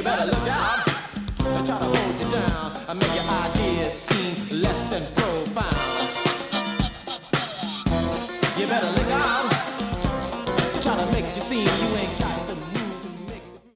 better look out. They try to hold you down and make your ideas seem less than profound.